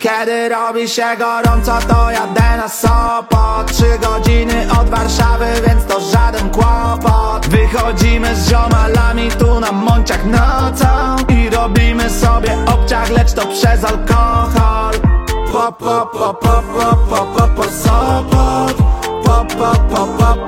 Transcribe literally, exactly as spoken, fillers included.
Kiedy robi się gorąco, to jadę na Sopot. Trzy godziny od Warszawy, więc to żaden kłopot. Wychodzimy z ziomalami tu na Monciach nocą i robimy sobie obciach, lecz to przez alkohol. Po po po po po po po po Sopot. Po po po po